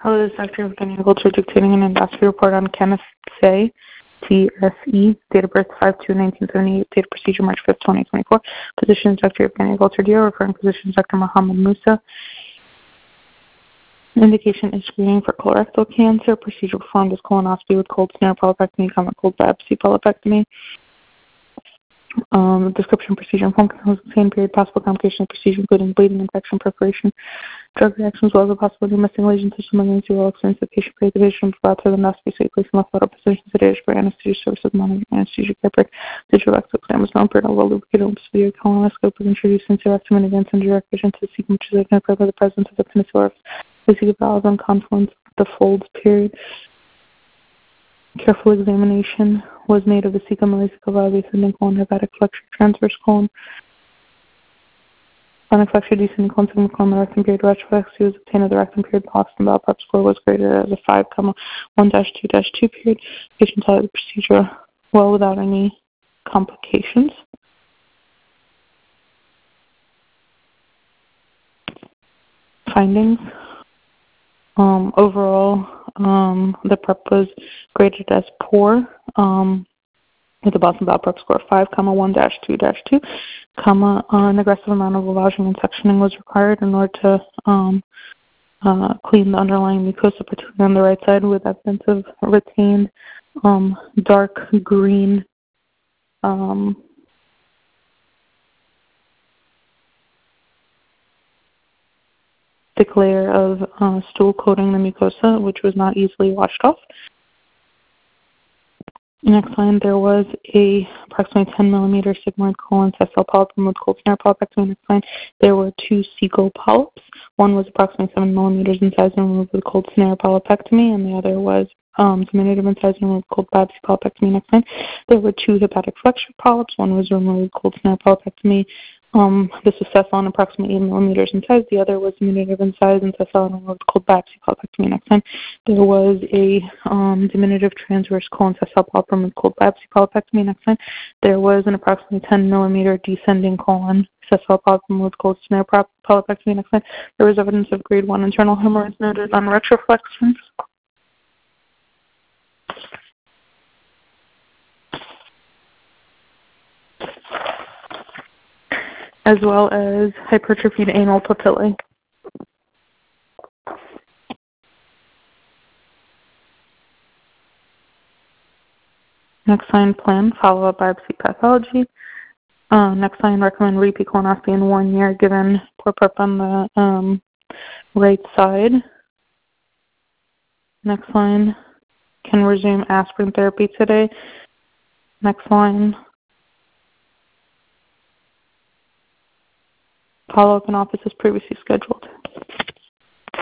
Hello, this is Dr. Agriculture dictating an endoscopy report on Kenneth Say, TSE, date of birth 5/2/1978, date of procedure March 5th, 2024. Physician is Dr. Agriculture Dio, referring physician is Dr. Muhammad Musa. Indication is screening for colorectal cancer. Procedure performed is colonoscopy with cold snare polypectomy, cold biopsy polypectomy. Description, procedure, and form contain period, possible complication of procedure, including bleeding, infection, perforation, drug reactions, as well as the possibility of missing lesions, such as malignancy, will experience the patient create the vision brought to the endoscopy, so you place in left lateral position, sedation for anesthesia services, monitoring anesthesia care break. Digital rectal exam was known for an overall lubricated severe colonoscope was introduced into rectum and against indirect vision to the cecum, which is identified by the presence of the peninsula the cecal valve and confluence of the folds period. Careful examination was made of the cecum, ileocecal valve, ascending colon, hepatic flexure, transverse colon, sonic flexure, descending colon, sigmoid colon, the rectum period, retroflexy was obtained of the rectum period. Boston bowel prep score was graded as a 5,1-2-2 period. Patient tolerated the procedure well without any complications. Findings. Overall, the prep was graded as poor, with the Boston bowel prep score of 5,1-2-2, an aggressive amount of lavaging and suctioning was required in order to clean the underlying mucosa, particularly on the right side, with evidence of retained dark green thick layer of stool coating the mucosa, which was not easily washed off. Next line, there was a approximately 10 millimeter sigmoid colon sessile polyp removed cold snare polypectomy. Next line, there were 2 cecal polyps. One was approximately 7 millimeters in size and removed with cold snare polypectomy, and the other was diminutive in size and removed cold biopsy polypectomy. Next line, there were 2 hepatic flexure polyps. One was removed with cold snare polypectomy. This was sessile and approximately 8 millimeters in size. The other was diminutive in size and sessile and removed cold biopsy polypectomy. Next time, there was a diminutive transverse colon sessile polyp removed cold biopsy polypectomy. Next time, there was an approximately 10 millimeter descending colon sessile polyp removed cold snare polypectomy. Next time, there was evidence of grade 1 internal hemorrhoids noted on retroflexions. As well as hypertrophied anal papillae. Next line, plan, follow-up biopsy pathology. Next line, recommend repeat colonoscopy in 1 year, given poor prep on the right side. Next line, can resume aspirin therapy today. Next line, follow-up in office as previously scheduled.